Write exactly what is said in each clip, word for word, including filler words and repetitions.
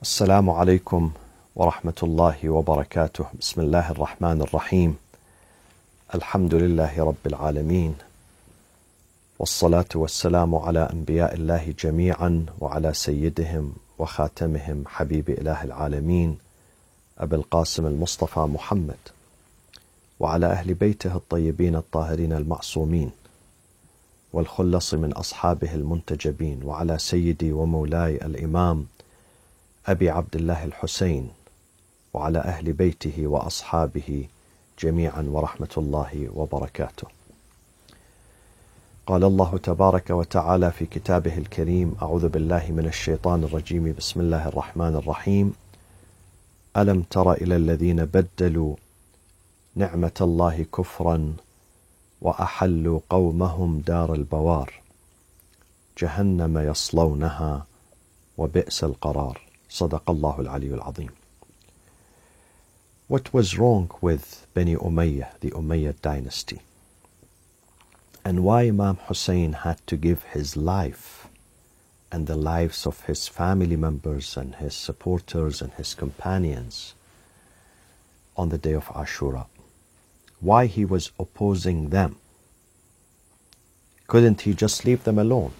السلام عليكم ورحمة الله وبركاته. بسم الله الرحمن الرحيم. الحمد لله رب العالمين، والصلاة والسلام على أنبياء الله جميعا وعلى سيدهم وخاتمهم حبيب إله العالمين أبي القاسم المصطفى محمد، وعلى أهل بيته الطيبين الطاهرين المعصومين، والخلص من أصحابه المنتجبين، وعلى سيدي ومولاي الإمام أبي عبد الله الحسين، وعلى أهل بيته وأصحابه جميعا ورحمة الله وبركاته. قال الله تبارك وتعالى في كتابه الكريم: أعوذ بالله من الشيطان الرجيم، بسم الله الرحمن الرحيم. ألم تر إلى الذين بدلوا نعمة الله كفرا وأحلوا قومهم دار البوار جهنم يصلونها وبئس القرار. صدق الله العلي العظيم. What was wrong with Bani Umayyah, the Umayyad dynasty, and why Imam Hussein had to give his life and the lives of his family members and his supporters and his companions on the day of Ashura? Why he was opposing them? Couldn't he just leave them alone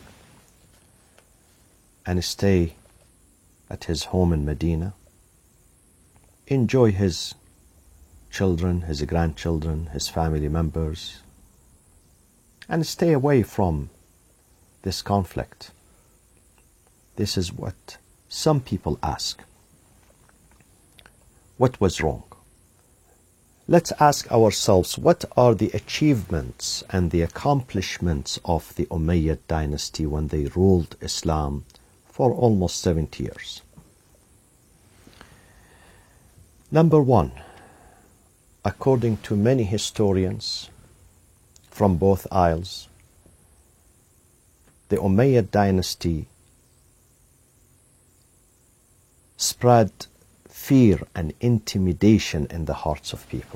and stay at his home in Medina, enjoy his children, his grandchildren, his family members, and stay away from this conflict? This is what some people ask. What was wrong? Let's ask ourselves, what are the achievements and the accomplishments of the Umayyad dynasty when they ruled Islam for almost seventy years? Number one, according to many historians from both aisles, the Umayyad dynasty spread fear and intimidation in the hearts of people.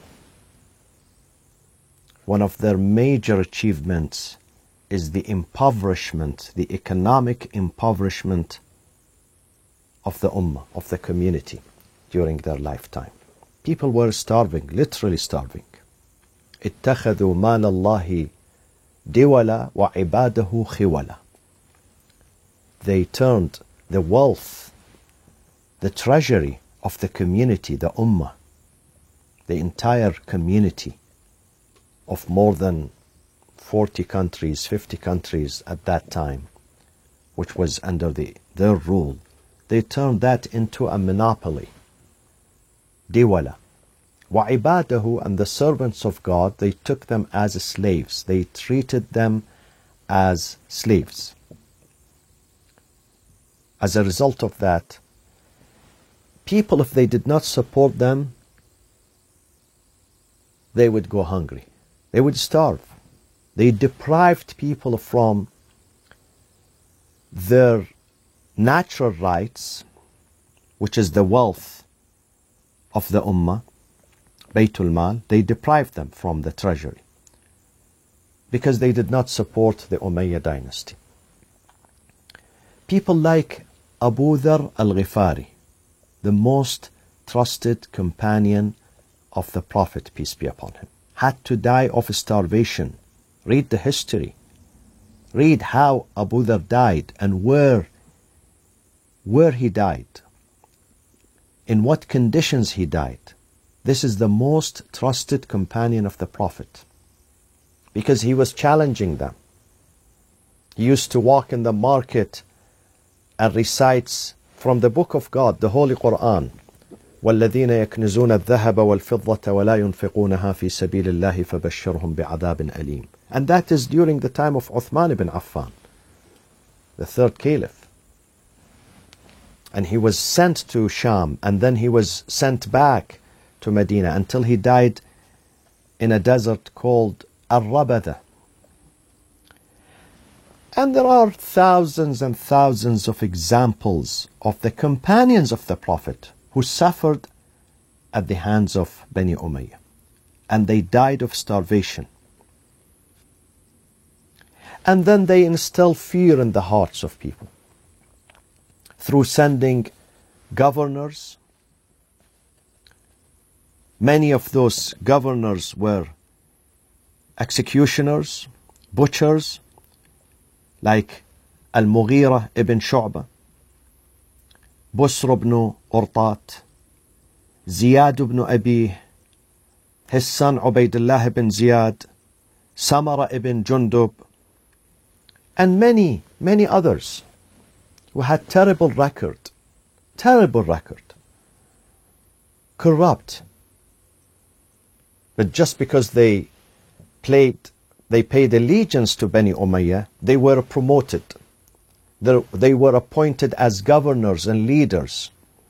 One of their major achievements is the impoverishment, the economic impoverishment of the ummah, of the community during their lifetime. People were starving, literally starving. اتخذوا مال الله دولا وعباده خولا. They turned the wealth, the treasury of the community, the ummah, the entire community of more than forty countries, fifty countries at that time, which was under the, their rule, they turned that into a monopoly. Diwala. وَعِبَادَهُ, and the servants of God, they took them as slaves. They treated them as slaves. As a result of that, people, if they did not support them, they would go hungry. They would starve. They deprived people from their natural rights, which is the wealth of the ummah, Baytul Mal. They deprived them from the treasury because they did not support the Umayyad dynasty. People like Abu Dharr al-Ghifari, the most trusted companion of the Prophet, peace be upon him, had to die of starvation. Read the history. Read how Abu Dharr died and where, where he died, in what conditions he died. This is the most trusted companion of the Prophet because he was challenging them. He used to walk in the market and recites from the book of God, the Holy Quran, وَالَّذِينَ يَكْنِزُونَ الذَّهَبَ وَالْفِضَّةَ وَلَا يُنْفِقُونَهَا فِي سَبِيلِ اللَّهِ فَبَشِّرْهُمْ بِعَذَابٍ أَلِيمٍ. And that is during the time of Uthman ibn Affan, the third caliph. And he was sent to Sham, and then he was sent back to Medina until he died in a desert called Al-Rabada. And there are thousands and thousands of examples of the companions of the Prophet who suffered at the hands of Bani Umayyah, and they died of starvation. And then they instill fear in the hearts of people through sending governors. Many of those governors were executioners, butchers, like Al-Mughira ibn Shu'bah, Busr ibn Urtat, Ziyad ibn Abi, his son Ubaydullah ibn Ziyad, Samara ibn Jundub, and many, many others who had terrible record, terrible record, corrupt. But just because they played, they paid allegiance to Bani Umayyah, they were promoted. They were appointed as governors and leaders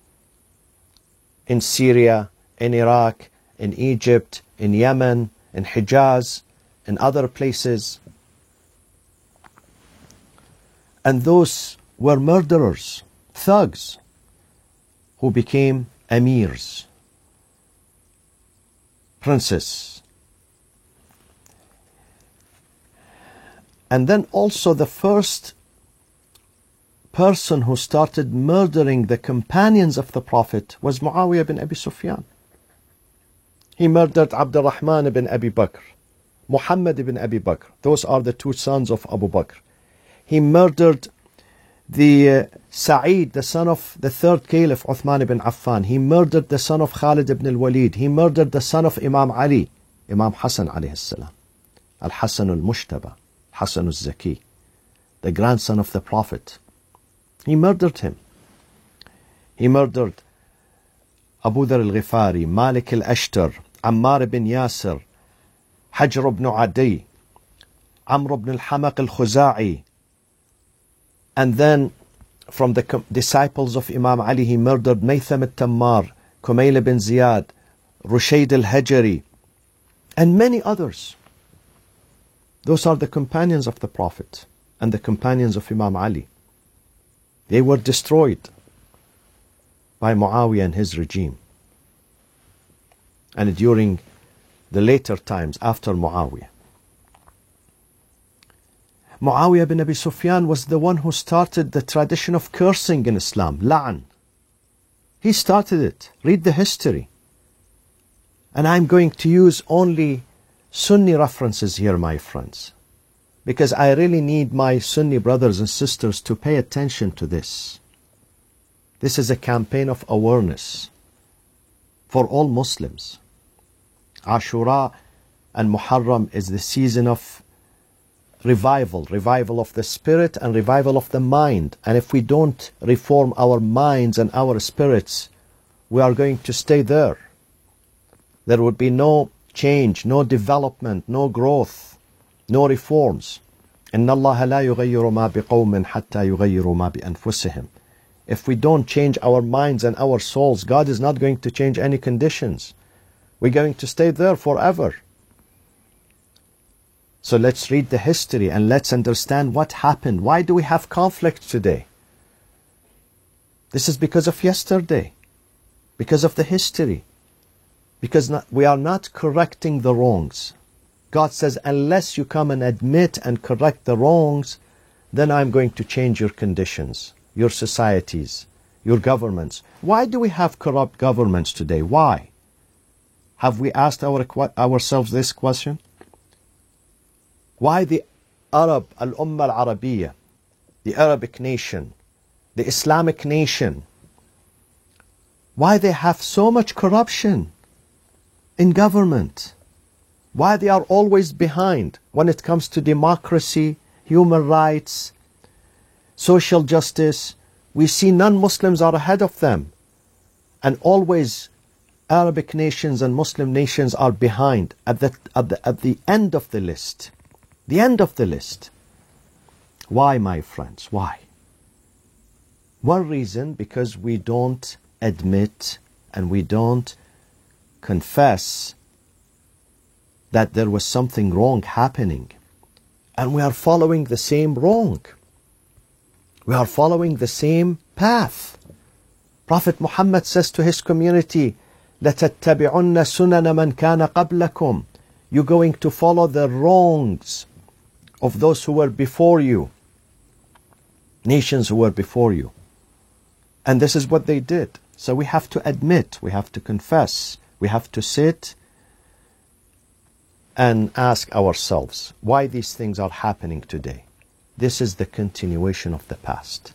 in Syria, in Iraq, in Egypt, in Yemen, in Hijaz, in other places. And those were murderers, thugs, who became emirs, princes. And then also the first person who started murdering the companions of the Prophet was Muawiyah bin Abi Sufyan. He murdered Abdurrahman ibn Abi Bakr, Muhammad ibn Abi Bakr. Those are the two sons of Abu Bakr. He murdered the uh, Sa'id, the son of the third caliph Uthman ibn Affan. He murdered the son of Khalid ibn al-Walid. He murdered the son of Imam Ali, Imam Hassan alayhi salam, Al-Hassan al-Mushtaba, Hassan al-Zaki, the grandson of the Prophet. He murdered him. He murdered Abu Dhar al-Ghifari, Malik al-Ashtar, Ammar ibn Yasir, Hajr ibn Adi, Amr ibn al-Hamaq al-Khuza'i. And then from the disciples of Imam Ali, he murdered Maytham al-Tammar, Kumayl ibn Ziyad, Rushayd al-Hajari, and many others. Those are the companions of the Prophet and the companions of Imam Ali. They were destroyed by Muawiyah and his regime. And during the later times after Muawiyah. Muawiyah bin Abi Sufyan was the one who started the tradition of cursing in Islam, la'an. He started it. Read the history. And I'm going to use only Sunni references here, my friends, because I really need my Sunni brothers and sisters to pay attention to this. This is a campaign of awareness for all Muslims. Ashura and Muharram is the season of revival, revival of the spirit and revival of the mind. And if we don't reform our minds and our spirits, we are going to stay there. There would be no change, no development, no growth, no reforms. إِنَّ اللَّهَ لَا يُغَيِّرُ مَا بِقَوْمٍ حَتَّى يُغَيِّرُوا مَا بِأَنفُسِهِمْ. If we don't change our minds and our souls, God is not going to change any conditions. We're going to stay there forever. So let's read the history and let's understand what happened. Why do we have conflict today? This is because of yesterday, because of the history, because not, we are not correcting the wrongs. God says, unless you come and admit and correct the wrongs, then I'm going to change your conditions, your societies, your governments. Why do we have corrupt governments today? Why? Have we asked our, ourselves this question? Why the Arab, Al-Ummah Al-Arabiya, the Arabic nation, the Islamic nation, why they have so much corruption in government? Why they are always behind when it comes to democracy, human rights, social justice? We see non-Muslims are ahead of them. And always Arabic nations and Muslim nations are behind at the, at the, at the end of the list. The end of the list. Why, my friends? Why? One reason, because we don't admit and we don't confess that there was something wrong happening. And we are following the same wrong. We are following the same path. Prophet Muhammad says to his community, لَتَتَّبِعُنَّ سُنَنَ مَنْ كَانَ قَبْلَكُمْ. You're going to follow the wrongs of those who were before you, nations who were before you. And this is what they did. So we have to admit, we have to confess, we have to sit and ask ourselves why these things are happening today. This is the continuation of the past.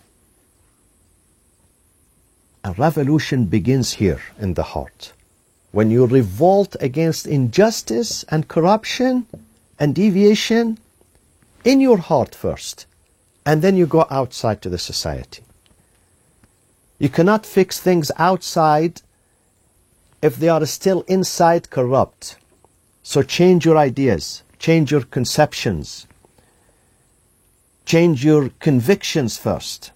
A revolution begins here in the heart. When you revolt against injustice and corruption and deviation in your heart first, and then you go outside to the society. You cannot fix things outside if they are still inside corrupt. So change your ideas, change your conceptions, change your convictions first.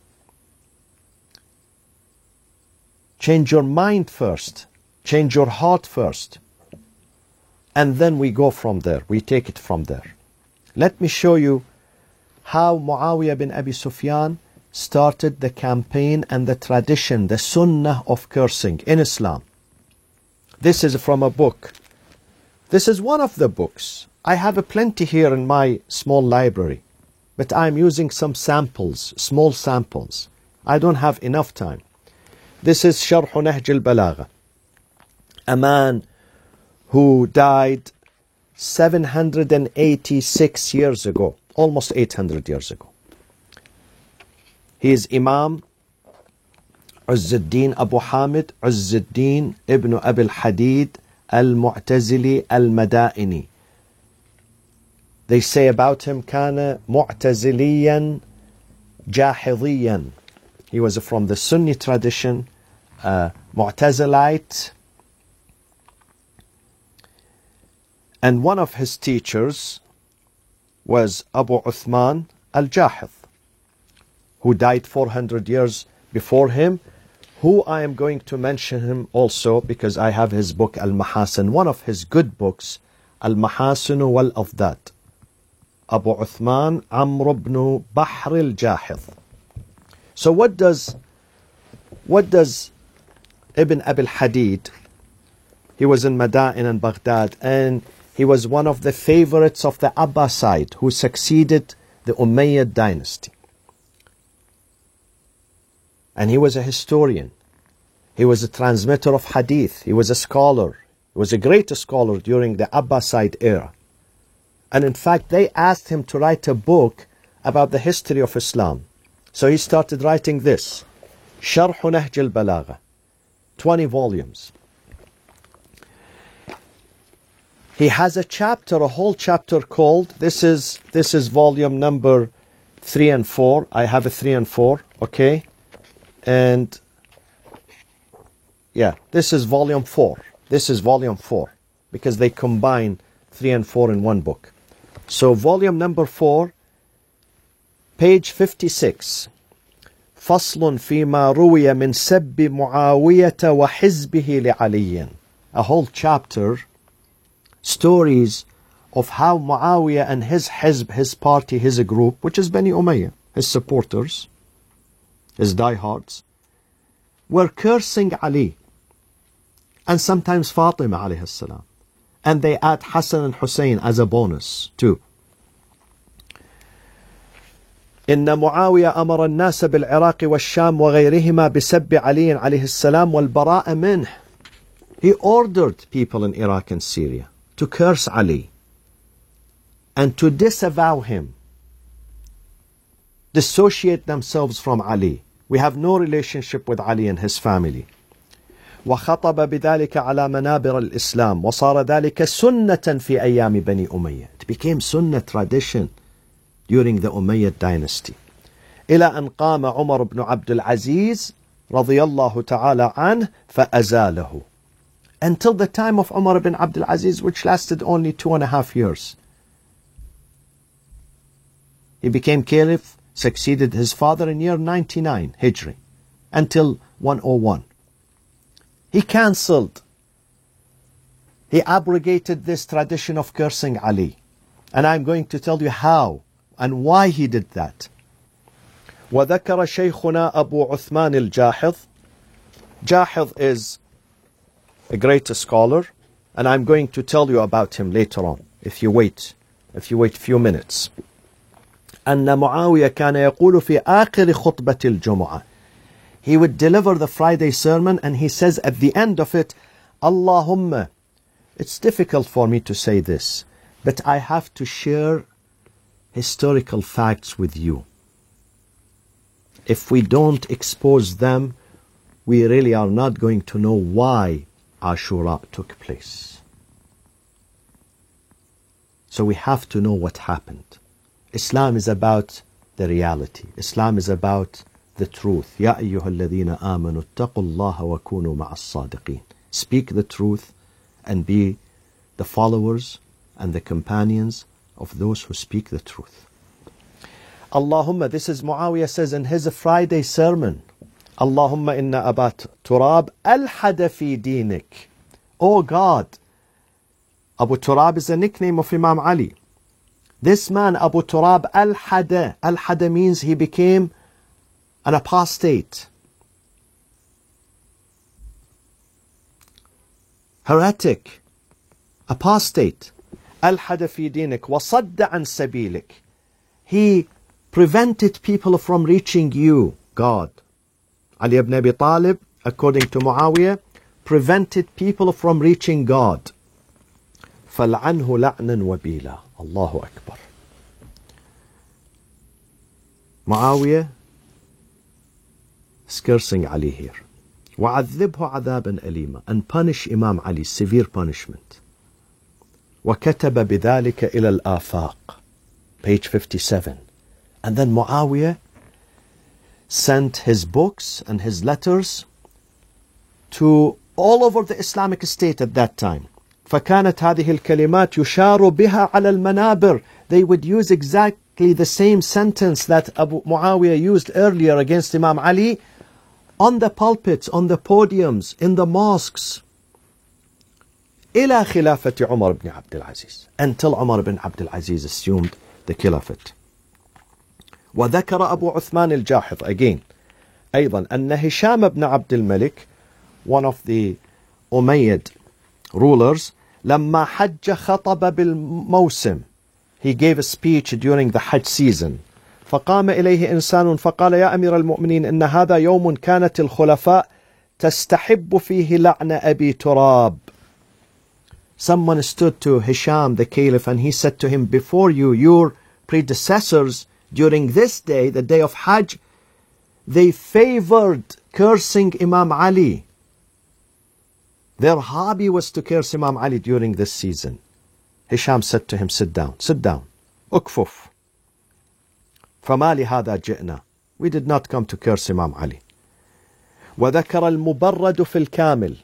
Change your mind first, change your heart first. And then we go from there, we take it from there. Let me show you how Muawiyah bin Abi Sufyan started the campaign and the tradition, the sunnah of cursing in Islam. This is from a book. This is one of the books. I have a plenty here in my small library, but I'm using some samples, small samples. I don't have enough time. This is Sharh Nahj al-Balagha. A man who died seven hundred eighty-six years ago, almost eight hundred years ago. He is Imam Izzuddin Abu Hamid Izzuddin ibn Abi al-Hadid al-Mu'tazili al-Madaini. They say about him, كان معتزليا جاحظيا. He was from the Sunni tradition, uh, Mu'tazilite. And one of his teachers was Abu Uthman al-Jahidh, who died four hundred years before him, who I am going to mention him also because I have his book Al-Mahasin, one of his good books, Al-Mahasin wal-Afdad. Abu Uthman Amr ibn Bahr al-Jahidh. So what does what does Ibn Abi al-Hadid, he was in Madain and Baghdad, and he was one of the favorites of the Abbasid who succeeded the Umayyad dynasty. And he was a historian. He was a transmitter of hadith. He was a scholar. He was a great scholar during the Abbasid era. And in fact, they asked him to write a book about the history of Islam. So he started writing this, Sharh Nahj al-Balagha, twenty volumes. He has a chapter, a whole chapter called, this is this is volume number three and four. I have a three and four, okay? And yeah, this is volume four. This is volume four because they combine three and four in one book. So volume number four, page fifty-six. فصل فيما روي من سب معاوية وحزبه لعلي. A whole chapter, stories of how Muawiyah and his hizb, his party, his group, which is Bani Umayyah, his supporters, his diehards, were cursing Ali and sometimes Fatima alayhi salam. And they add Hassan and Hussein as a bonus too. إن معاوية أمر الناس بالعراق والشام وغيرهما بسب علي عليه السلام والبراء منه. He ordered people in Iraq and Syria to curse Ali and to disavow him, dissociate themselves from Ali. We have no relationship with Ali and his family. وخطب بذلك على منابر الإسلام وصار ذلك سنة في أيام بني أمية. It became sunnah tradition during the Umayyad dynasty. إلى أن قام عمر بن عبد العزيز رضي الله تعالى عنه فأزاله. Until the time of Umar ibn Abdul Aziz, which lasted only two and a half years. He became caliph, succeeded his father in year ninety-nine Hijri, until one oh one. He cancelled, he abrogated this tradition of cursing Ali. And I'm going to tell you how and why he did that. وذكر شيخنا أبو عثمان الجاحظ. Jahidh is a great scholar, and I'm going to tell you about him later on, if you wait, if you wait a few minutes. أن معاوية كان يقول في آخر خطبة الجمعة. he would deliver the Friday sermon, and he says at the end of it, Allahumma, it's difficult for me to say this, but I have to share historical facts with you. If we don't expose them, we really are not going to know why Ashura took place. So we have to know what happened. Islam is about the reality. Islam is about the truth. Ya ayyuhal ladhina amanu ittaqullaha wa kunu ma'as sadiqin. Speak the truth and be the followers and the companions of those who speak the truth. Allahumma, this is Muawiyah says in his Friday sermon, Allahumma inna abat turab alhada fi dinik. Oh God, Abu Turab is a nickname of Imam Ali. This man, Abu Turab al-Hada, al-Hada means he became an apostate, heretic, apostate. Al-Hada fi dinik wa sadda an sabilik. He prevented people from reaching you, God. Ali ibn Abi Talib, according to Muawiyah, prevented people from reaching God. فَلْعَنْهُ لَعْنًا وَبِيلًا. Allahu Akbar. Muawiyah is cursing Ali here. وَعَذِّبْهُ عَذَابًا أَلِيمًا. And punish Imam Ali, severe punishment. وَكَتَبَ بِذَلِكَ إِلَى الْآفَاقِ. Page fifty-seven. And then Muawiyah sent his books and his letters to all over the Islamic state at that time. فكانت هذه الكلمات يشار بها على المنابر. They would use exactly the same sentence that Abu Muawiyah used earlier against Imam Ali on the pulpits, on the podiums, in the mosques. إلى خلافة عمر بن عبد العزيز. Until Umar ibn Abdul Aziz assumed the caliphate. وذكر أبو عثمان الجاحظ again أيضا أن هشام بن عبد الملك, one of the Umayyad rulers, لما حج خطب بالموسم, he gave a speech during the Hajj season. فقام إليه إنسان فقال يا أمير المؤمنين إن هذا يوم كانت الخلفاء تستحب فيه لعن أبي تراب. Someone stood to Hisham the caliph and he said to him, before you, your predecessors during this day, the day of Hajj, they favored cursing Imam Ali. Their hobby was to curse Imam Ali during this season. Hisham said to him, sit down, sit down. Ukfuf. فَمَا لِهَذَا جِئْنَا. We did not come to curse Imam Ali. وَذَكَرَ الْمُبَرَّدُ فِي الْكَامِلِ.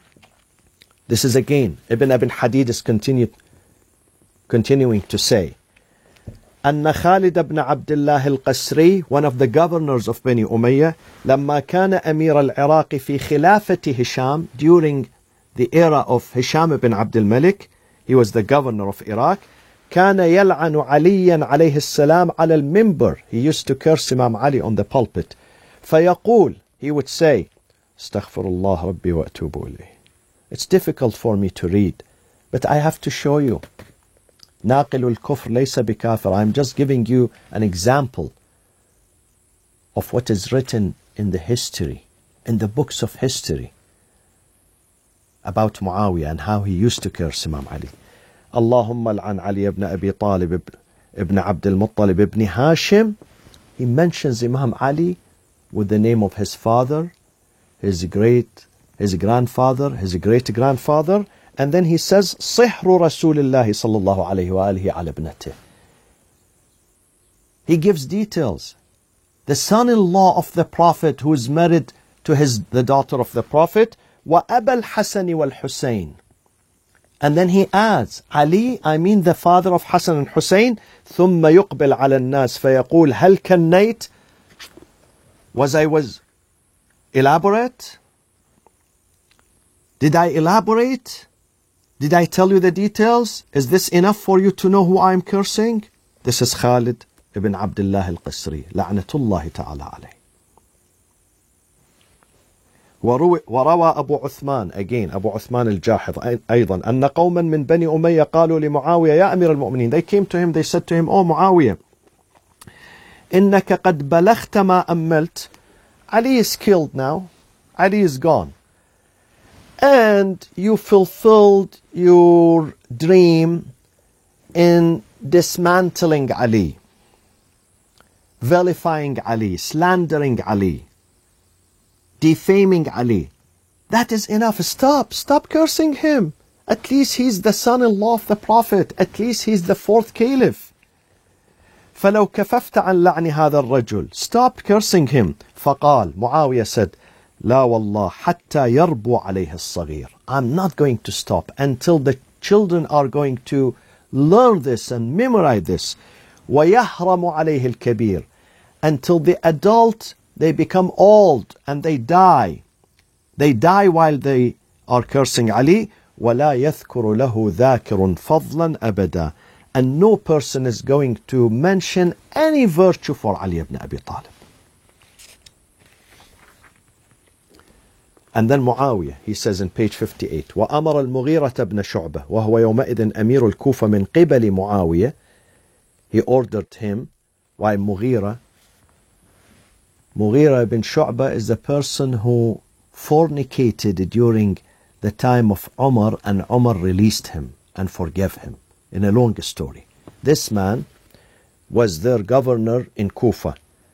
This is again, Ibn Ibn Hadid is continued, continuing to say, أن خالد بن عبد الله القسري, one of the governors of Bani Umayyah, لما كان أمير العراق في خلافة هشام, during the era of Hisham ibn Abdul Malik, he was the governor of Iraq, كان يلعن عليا عليه السلام على المنبر. He used to curse Imam Ali on the pulpit. فيقول, he would say, استغفر الله ربي وأتوب إليه. It's difficult for me to read, but I have to show you. ناقل الكفر ليس بكافر. I'm just giving you an example of what is written in the history, in the books of history about Muawiyah and how he used to curse Imam Ali. اللهم لعن علي ibn Abi Talib ibn Abd al-Muttalib ibn Hashim. He mentions Imam Ali with the name of his father, his great, his grandfather, his great-grandfather, and then he says, صِحْرُ رَسُولِ اللَّهِ صَلَّى اللَّهُ عَلَيْهِ وَآلِهِ عَلَى ابْنَتِهِ. He gives details. The son-in-law of the Prophet who is married to his the daughter of the Prophet, وَأَبَا الْحَسَنِ وَالْحُسَيْنِ. And then he adds, Ali, I mean the father of Hassan and Hussein, ثُمَّ يُقْبِلْ عَلَى النَّاسِ فَيَقُولْ هَلْ كَنَّيْتِ. Was I was elaborate? Did I elaborate? Did I tell you the details? Is this enough for you to know who I am cursing? This is Khalid ibn Abdullah al-Qasri, la'natullahi ta'ala alayh. وروى أبو عثمان, again Abu Uthman al-Jahid أيضا, أن قوما من بني أمية قالوا لمعاوية يا أمير المؤمنين. They came to him, they said to him, oh Muawiyah, إنك قد بلغت ما أملت Ali is killed now. Ali is gone. And you fulfilled your dream in dismantling Ali, vilifying Ali, slandering Ali, defaming Ali. That is enough. Stop. Stop cursing him. At least he's the son-in-law of the Prophet. At least he's the fourth caliph. فلو كففت عن لعن هذا الرجل. Stop cursing him. فقال, Muawiyah said, لا والله حتى يربو عليه الصغير. I'm not going to stop until the children are going to learn this and memorize this. ويهرم عليه الكبير. Until the adult, they become old and they die. They die while they are cursing Ali. ولا يذكر له ذاكر فضلا أبدا. And no person is going to mention any virtue for Ali ibn Abi Talib. And then Muawiyah, he says in page fifty-eight, وأمر المغيرة بن شعبة وهو يومئذ أمير الكوفة من قبل معاوية. He ordered him. Why Mughira? Mughira ibn Shu'bah is the person who fornicated during the time of Umar, and Umar released him and forgave him. In a long story. This man was their governor in Kufa.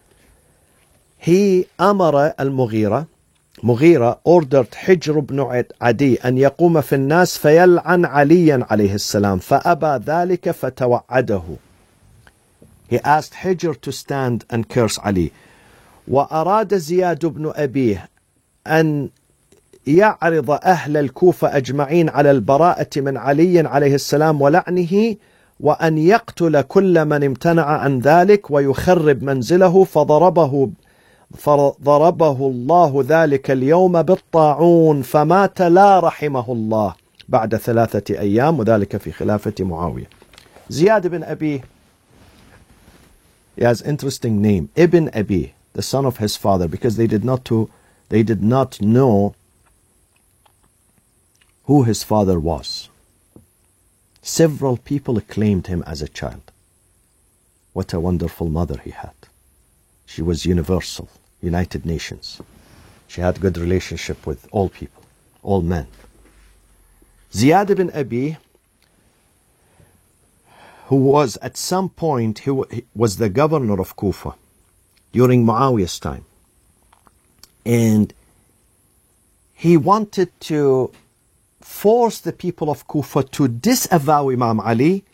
He, أمر المغيرة, Mughira ordered Hijr ibn Adi أن يقوم في الناس فيلعن عليا عليه السلام فأبى ذلك فتوعده. He asked Hijr to stand and curse Ali. وأراد زياد بن أبيه أن يعرض أهل الكوفة أجمعين على البراءة من علي عليه السلام ولعنه وأن يقتل كل من امتنع عن ذلك ويخرب منزله فضربه فضربه الله ذلك اليوم بالطاعون فمات لا رحمه الله بعد ثلاثة أيام وذلك في خلافة معاوية. زياد بن أبي, he has an interesting name, Ibn Abi, the son of his father, because they did not to, they did not know who his father was. Several people acclaimed him as a child. What a wonderful mother he had. She was universal, United Nations. She had good relationship with all people, all men. Ziyad ibn Abi, who was at some point, he was the governor of Kufa during Muawiyah's time. And he wanted to force the people of Kufa to disavow Imam Ali,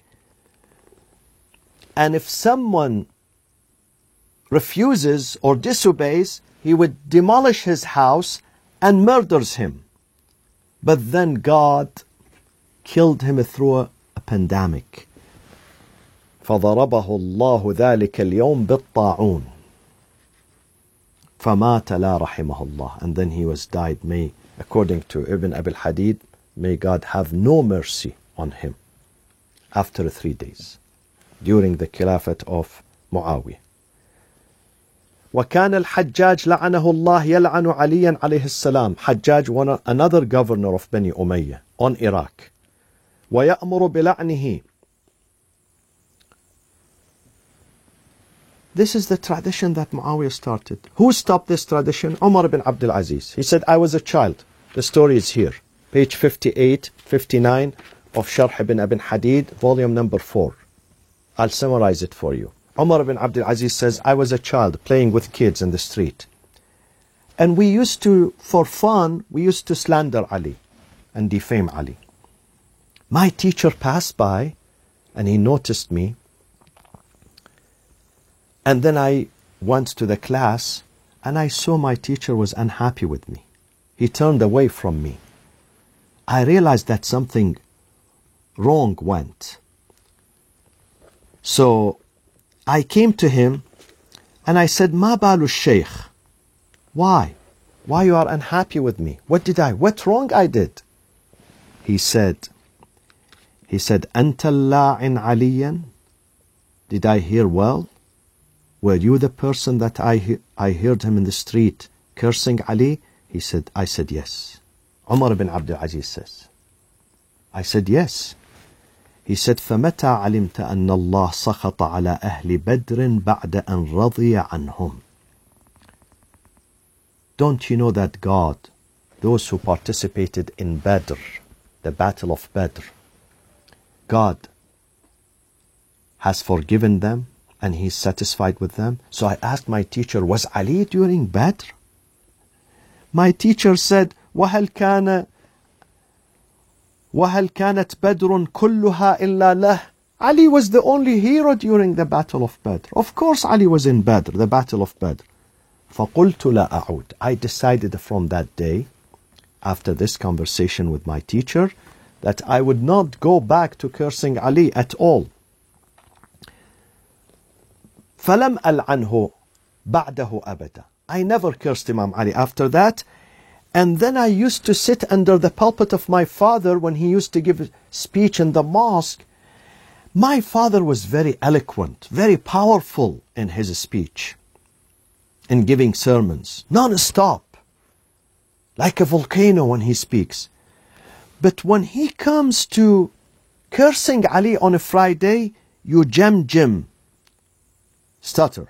and if someone refuses or disobeys, he would demolish his house and murders him. But then God killed him through a, a pandemic. فضربه الله ذلك اليوم بالطاعون فمات لا رحمه الله. And then he was died, may, according to Ibn Abil Hadid, may God have no mercy on him after three days during the Khilafat of Muawiyah. وكان الحجاج لعنه الله يلعن عليا عليه السلام. Hajjaj, one, another governor of Bani Umayyah on Iraq. ويأمر بلعنه. This is the tradition that Muawiyah started. Who stopped this tradition? Umar ibn Abdul Aziz. He said, I was a child. The story is here. Page fifty-eight, fifty-nine of Sharh ibn Abi Hadid, volume number four. I'll summarize it for you. Umar ibn Abdul Aziz says, I was a child playing with kids in the street. And we used to, for fun, we used to slander Ali and defame Ali. My teacher passed by and he noticed me. And then I went to the class and I saw my teacher was unhappy with me. He turned away from me. I realized that something wrong went. So I came to him and I said, Ma balu shaykh? Why? Why you are unhappy with me? What did I, what wrong I did? He said, he said, Anta la'in aliyan? Did I hear well? Were you the person that I, he I heard him in the street cursing Ali? He said, I said yes. Umar ibn Abdul Aziz says, I said yes. He said, فَمَتَى عَلِمْتَ أَنَّ اللَّهَ سَخَطَ عَلَى أَهْلِ بَدْرٍ بَعْدَ أَنْ رَضِيَ عَنْهُمْ. Don't you know that God, those who participated in Badr, the battle of Badr, God has forgiven them and He's satisfied with them? So I asked my teacher, was Ali during Badr? My teacher said, وَهَلْ كَانَ وَهَلْ كَانَتْ بَدْرٌ كُلُّهَا إِلَّا لَهُ. Ali was the only hero during the battle of Badr. Of course Ali was in Badr, the battle of Badr. فَقُلْتُ لَا أَعُودْ. I decided from that day, after this conversation with my teacher, that I would not go back to cursing Ali at all. فَلَمْ أَلْعَنْهُ بَعْدَهُ أَبَدًا. I never cursed Imam Ali after that. And then I used to sit under the pulpit of my father when he used to give a speech in the mosque. My father was very eloquent, very powerful in his speech, in giving sermons, non-stop, like a volcano when he speaks. But when he comes to cursing Ali on a Friday, you jam jim, stutter.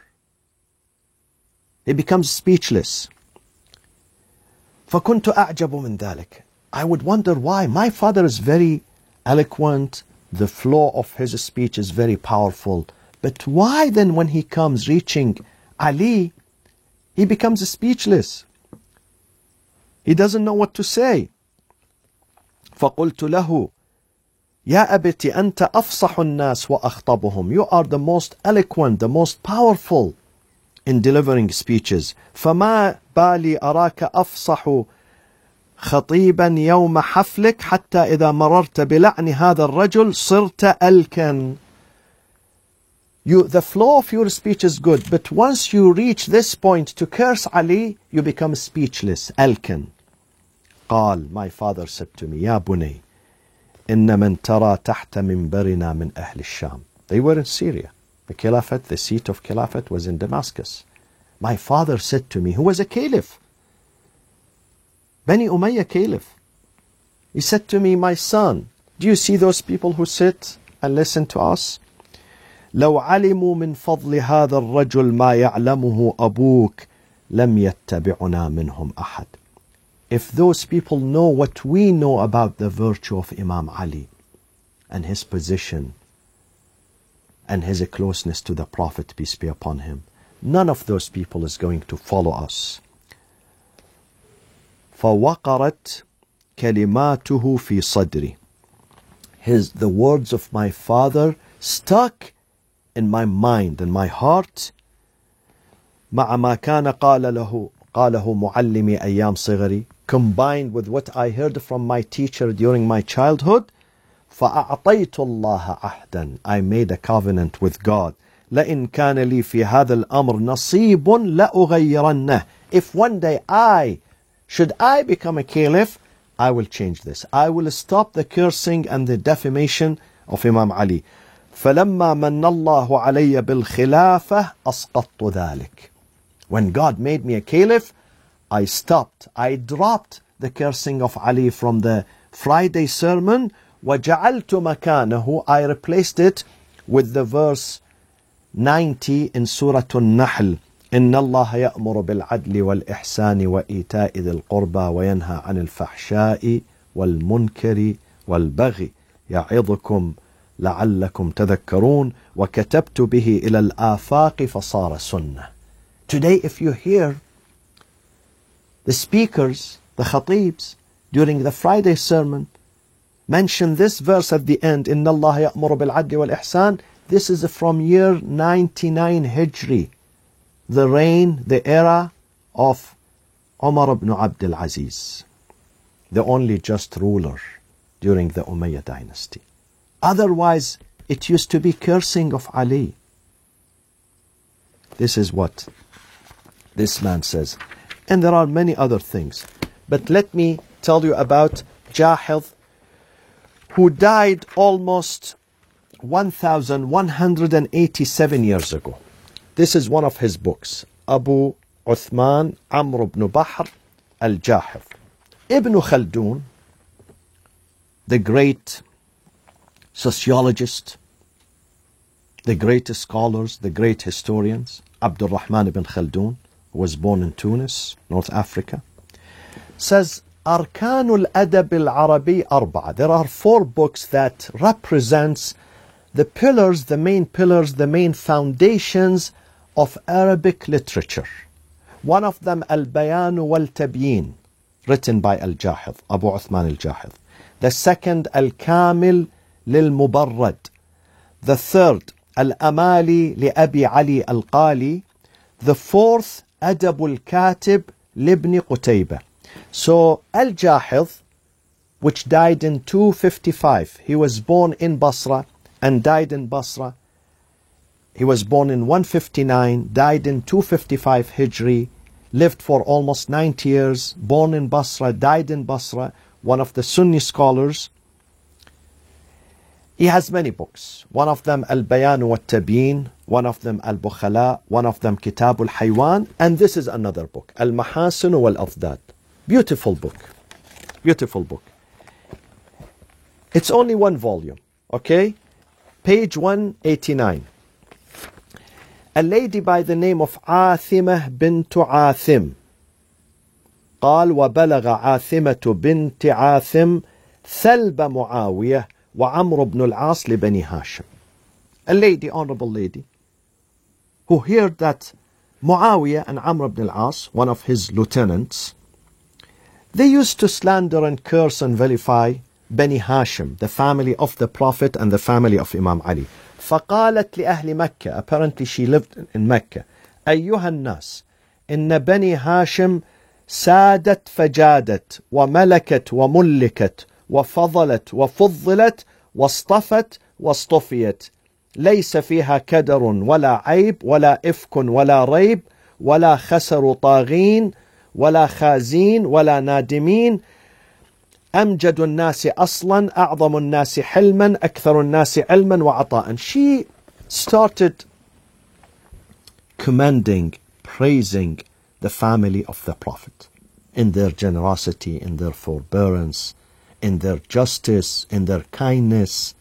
He becomes speechless. فَكُنْتُ أَعْجَبُ مِنْ ذَلك. I would wonder why. My father is very eloquent. The flow of his speech is very powerful. But why then when he comes reaching Ali, he becomes speechless? He doesn't know what to say. فَقُلْتُ لَهُ يَا أَبَتِ أَنْتَ أَفْصَحُ النَّاسِ وَأَخْطَبُهُم. You are the most eloquent, the most powerful in delivering speeches. فَمَا بالي أراك أفصح خطيبا يوم حفلك حتى إذا مررت بلعن هذا الرجل صرت ألكا. You, the flow of your speech is good, but once you reach this point to curse Ali, you become speechless. ألكا. قال, my father said to me, يا بني إن من ترى تحت منبرنا من أهل الشام. They were in Syria. The Caliphate, the seat of Caliphate was in Damascus. My father said to me, who was a caliph, Bani Umayyah caliph. He said to me, my son, do you see those people who sit and listen to us? لو علموا من فضل هذا الرجل ما يعلمه أبوك لم يتبعنا منهم أحد. If those people know what we know about the virtue of Imam Ali and his position and his closeness to the Prophet, peace be upon him, none of those people is going to follow us. فَوَقَرَتْ كَلِمَاتُهُ فِي صَدْرِي. His, the words of my father stuck in my mind and my heart. مع ما كان قال له قاله معلمي أيام صغري, combined with what I heard from my teacher during my childhood. فَأَعْطَيْتُ اللَّهَ عَهْدًا. I made a covenant with God. لَإِنْ كَانَ لِي فِي هَذَا الْأَمْرِ نَصِيبٌ لَأُغَيِّرَنَّهُ. If one day I, should I become a caliph, I will change this. I will stop the cursing and the defamation of Imam Ali. فَلَمَّا مَنَّ اللَّهُ عَلَيَّ بِالْخِلَافَةِ أَسْقَطْتُ ذَلِكَ. When God made me a caliph, I stopped. I dropped the cursing of Ali from the Friday sermon. وَجَعَلْتُ مَكَانَهُ. I replaced it with the verse ninety in Surah An-Nahl. إِنَّ اللَّهَ يَأْمُرُ بِالْعَدْلِ وَالْإِحْسَانِ وَإِيتَاءِ ذِي الْقُرْبَى وَيَنْهَى عَنِ الْفَحْشَاءِ وَالْمُنْكَرِ وَالْبَغْيِ يَعِظُكُمْ لَعَلَّكُمْ تَذَكَّرُونَ وَكَتَبْتُ بِهِ إِلَى الْآفَاقِ فَصَارَ سُنَّةً. Today, if you hear the speakers, the khatibs, during the Friday sermon, mention this verse at the end, إِنَّ اللَّهَ يَأْمُرُ بِالْعَدْلِ وَالْإِحْسَانِ. This is from year ninety-nine Hijri, the reign, the era of Umar ibn Abdul Aziz, the only just ruler during the Umayyad dynasty. Otherwise, it used to be cursing of Ali. This is what this man says. And there are many other things. But let me tell you about Jahidh, who died almost one thousand one hundred eighty-seven years ago. This is one of his books, Abu Uthman Amr ibn Bahr al-Jahidh. Ibn Khaldun, the great sociologist, the great scholars, the great historians, Abdul Rahman ibn Khaldun, who was born in Tunis, North Africa, says, أركان الأدب العربي أربعة. There are four books that represents the pillars, the main pillars, the main foundations of Arabic literature. One of them, البيان والتبيين, written by Al-Jahid, Abu Uthman Al-Jahid. The second, الكامل للمبرد. The third, الأمالي لأبي علي القالي. The fourth, أدب الكاتب لابن قتيبة. So Al-Jahid, which died in two fifty-five, he was born in Basra and died in Basra. He was born in one fifty-nine, died in two fifty-five Hijri, lived for almost ninety years, born in Basra, died in Basra, one of the Sunni scholars. He has many books. One of them Al-Bayan wa Tabyin, one of them Al-Bukhala, one of them Kitab al-Haywan, and this is another book, Al-Mahasin wal-Afdad. Beautiful book. Beautiful book. It's only one volume, okay? Page one eighty-nine. A lady by the name of عاثمة بنت عاثم. قال وبلغ عاثمة بنت عاثم ثلب معاوية وعمر بن العاص لبني هاشم. A lady, honorable lady, who heard that Muawiyah and Amr ibn al-As, one of his lieutenants, they used to slander and curse and vilify Bani Hashim, the family of the Prophet and the family of Imam Ali. فقالت لأهل مكة, apparently she lived in Mecca, أيها الناس إن بني هاشم سادت فجادت وملكت وملكت وفضلت وفضلت واصطفت واصطفيت ليس فيها كدر ولا عيب ولا إفك ولا ريب ولا خسر طاغين ولا خازين ولا نادمين أمجد الناس أصلا أعظم الناس حلما أكثر الناس علما وعطاء. She started commending, praising the family of the Prophet in their generosity, in their forbearance, in their justice, in their kindness.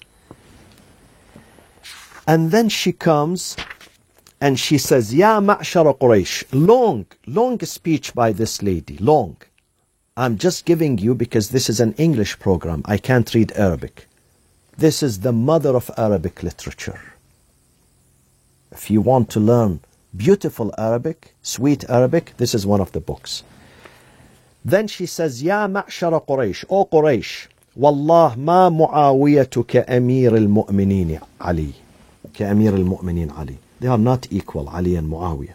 And then she comes and she says, Ya ma'shara Quraysh. Long, long speech by this lady, long. I'm just giving you because this is an English program. I can't read Arabic. This is the mother of Arabic literature. If you want to learn beautiful Arabic, sweet Arabic, this is one of the books. Then she says, Ya ma'shara Quraysh, O Quraysh, Wallah ma Muawiyatu ka'amir al-mu'minin Ali. Ka'amir al-mu'minin Ali. They are not equal, Ali and Muawiyah.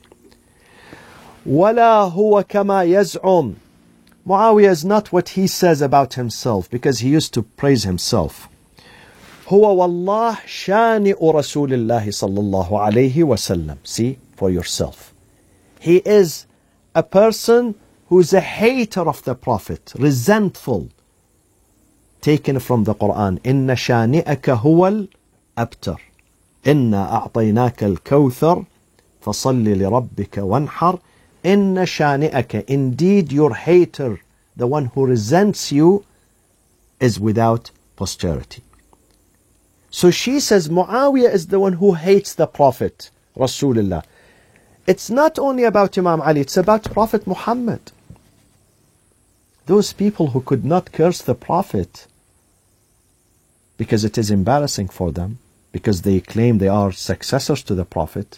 Wala huwa kama yaz'um. Muawiyah is not what he says about himself, because he used to praise himself. Huwa wallah shani'u Rasulillahi sallallahu alayhi wa sallam. See, for yourself. He is a person who is a hater of the Prophet, resentful. Taken from the Quran. Inna shani'aka huwal abtar. Inna a'tainaka al-kawthar. Fasalli li rabbika wanhar. Inna shani'aka, indeed your hater, the one who resents you, is without posterity. So she says Muawiyah is the one who hates the Prophet, Rasulullah. It's not only about Imam Ali, it's about Prophet Muhammad. Those people who could not curse the Prophet because it is embarrassing for them, because they claim they are successors to the Prophet,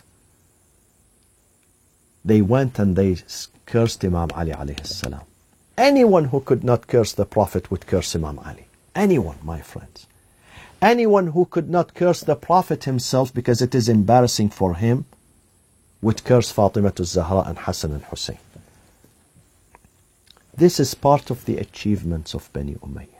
they went and they cursed Imam Ali alayhi salam. Anyone who could not curse the Prophet would curse Imam Ali. Anyone, my friends. Anyone who could not curse the Prophet himself because it is embarrassing for him would curse Fatima al-Zahra and Hassan and Hussein. This is part of the achievements of Bani Umayyah.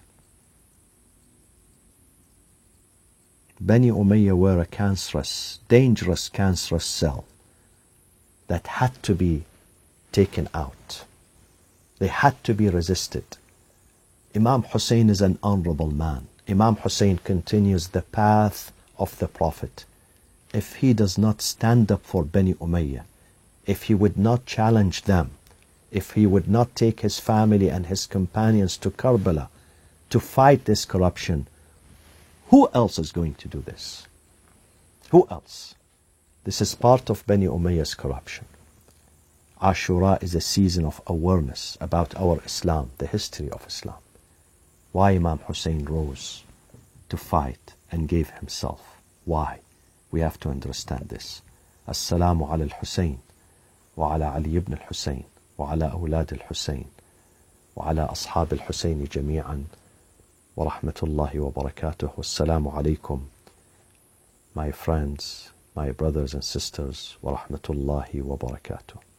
Bani Umayyah were a cancerous, dangerous, cancerous cell that had to be taken out. They had to be resisted. Imam Hussein is an honorable man. Imam Hussein continues the path of the Prophet. If he does not stand up for Bani Umayyah, if he would not challenge them, if he would not take his family and his companions to Karbala to fight this corruption, who else is going to do this? Who else? This is part of Bani Umayyah's corruption. Ashura is a season of awareness about our Islam, the history of Islam. Why Imam Hussein rose to fight and gave himself. Why? We have to understand this. Assalamu ala al-Hussein wa ala Ali ibn al-Hussein wa ala awlad al-Hussein wa ala ashab al-Hussein jami'an wa rahmatullahi wa barakatuh. Wassalamu alaykum, my friends, my brothers and sisters, wa rahmatullahi wa barakatuh.